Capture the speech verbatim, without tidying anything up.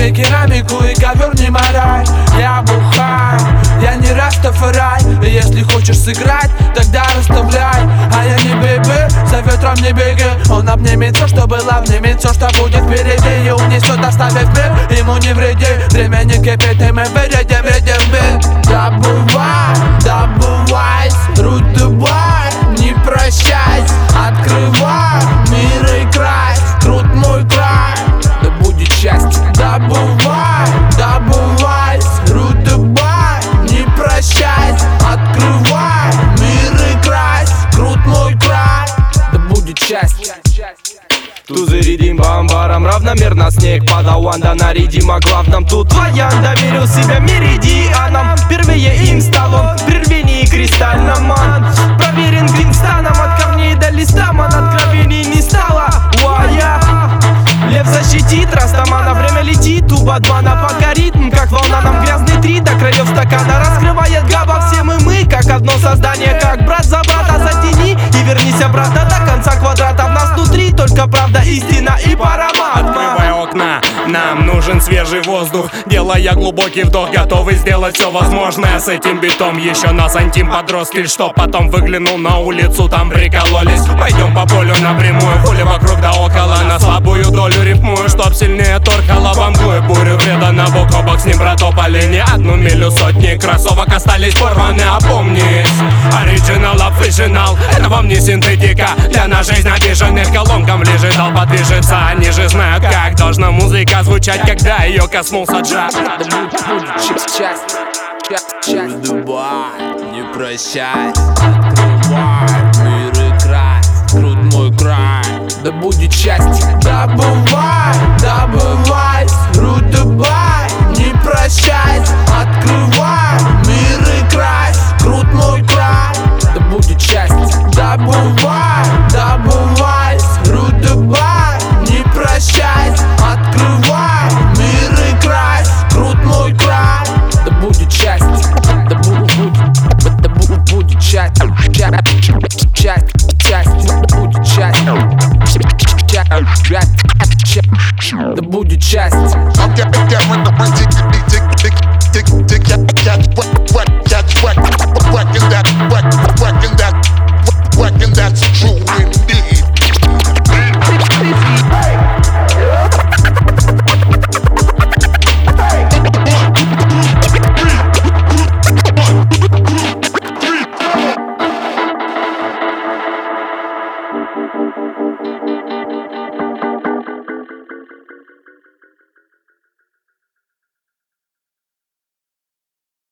тебе керамику и ковер не морай. Я бухаю, я не растафарай. Если хочешь сыграть, тогда расставляй. А я не бебе, за ветром не бегай. Он обнимет все, что было, обнимет все, что будет впереди. И унесет, оставив мир, ему не вреди. Время не кипит, и мы вредим, вредим бит. Да бывай, да бывай, руды бай, не прощайся. Открывай мир и край, крут мой край, да будет счастье. Да бывай, да бывай, руды бай, не прощайся. Открывай мир и край, крут мой край, да будет счастье. Тузыридим бамбаром, равномерно снег падал, анда нарядим, о главном тут Ваян доверил себя меридианам. Впервые им стал он в рвении кристальном, ман. Проверен Гринстаном от корней до листа, ман, откровений не стало. Уая, лев защитит Растамана, время летит у Бадмана, пока ритм, как волна, нам грязный три до краев стакана раскрывает габа. Все мы мы, как одно создание, как брат за брата, затяни и вернись обратно до конца квадрата. В нас внутри только правда, истина и парамат. Открывай окна, нам нужен свежий воздух. Делая глубокий вдох, готовы сделать все возможное. С этим битом еще нас антим подростки, что потом выглянул на улицу, там прикололись. Пойдем по полю напрямую, хули вокруг да около. На слабую долю рифмую, чтоб сильнее торкало во мглу и бурю. Предано бок о бок с ним протопали не одну милю. Сотни кроссовок остались порваны, опомнись. Оригинал, офишинал, это вам не синтетика. Для на жизнь обиженных колонкам лежит, толпа движется. Они же знают, как должна музыка звучать, когда ее коснулся джаз. Да будет счастье, счастье. Дубай, не прощай. Открывай мир и край, крут мой край, да будет счастье. Да бывай, да бывай, крут Дубай, не прощай. Открывай мир и край, крут мой край, да будет счастье. Да бывай, да бывай, крут Дубай, не прощай. Открывай мир и край, крут мой край, да будет счастье. Да будет, да будет, будет счастье. Счастье, счастье, будет счастье. Да будет счастье. That's true indeed.